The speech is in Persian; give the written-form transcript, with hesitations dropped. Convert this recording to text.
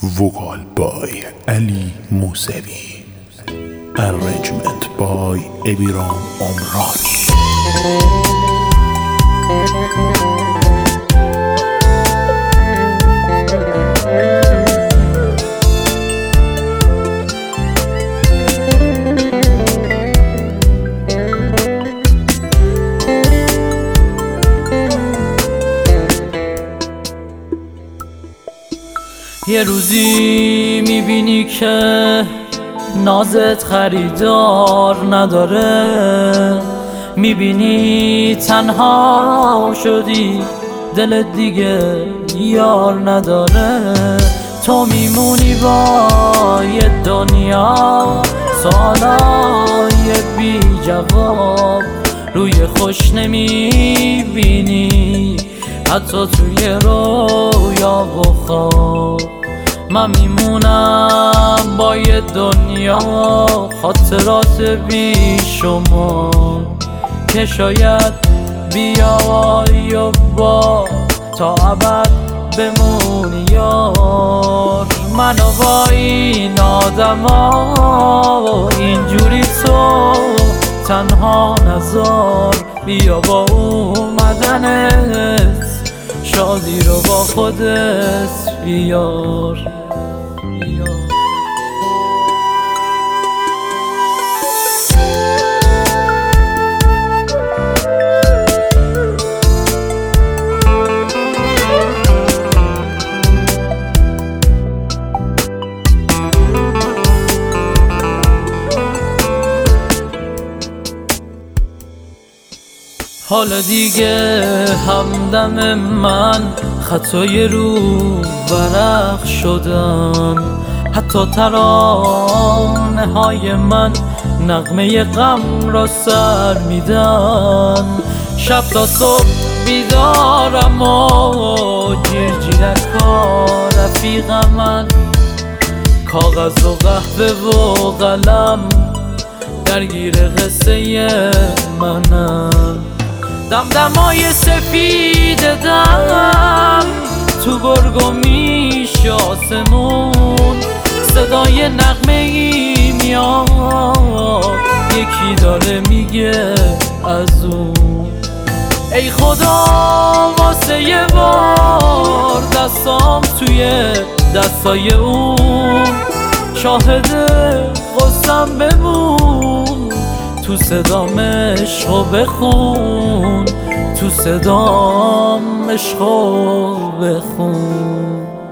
Vocal by Ali Musavi. Arrangement by Ebiram Omraj. یه روزی میبینی که نازت خریدار نداره، میبینی تنها شدی، دلت دیگه یار نداره. تو میمونی با یه دنیا سوالای بی جواب، روی خوش نمیبینی حتی توی رویا و خواب. من میمونم با یه دنیا خاطرات بی شما که شاید بیای و با تا ابد بمونی یار. منو با این آدما اینجوری تو تنها نذار، بیا با اومدنت شادی رو با خودت بیار. حالا دیگه همدم من خطای رو ورق شدن، حتی ترانه های من نغمه غم را سر میدن. شب تا صبح بیدارم و جیرجیرکا رفیق من، کاغذ و قهوه و قلم درگیر قصه منم. دمدمای سفید دم تو گرگ و میش آسمون، صدای نغمه ای میاد یکی داره میگه از اون. ای خدا واسه یه بار دستام توی دستای اون، شاهد غصم بمون، تو صدام عشقو بخون، تو صدام عشقو بخون.